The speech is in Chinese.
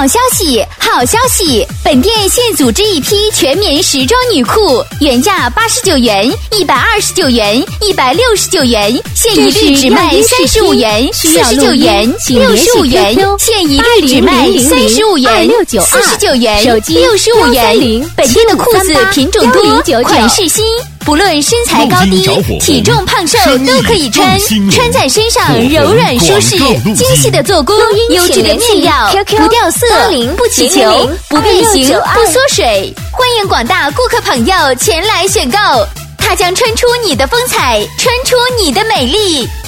好消息，好消息！本店现组织一批全棉时装女裤，原价89元、129元、169元，现一律只卖35元、49元、65元，现一律只卖35元、49元、65元。本店的裤子品种多，款式新。不论身材高低、体重胖瘦都可以穿，穿在身上柔软舒适，精细的做工，优质的面料，不掉色，不起球，不变形，不缩水。欢迎广大顾客朋友前来选购，它将穿出你的风采，穿出你的美丽。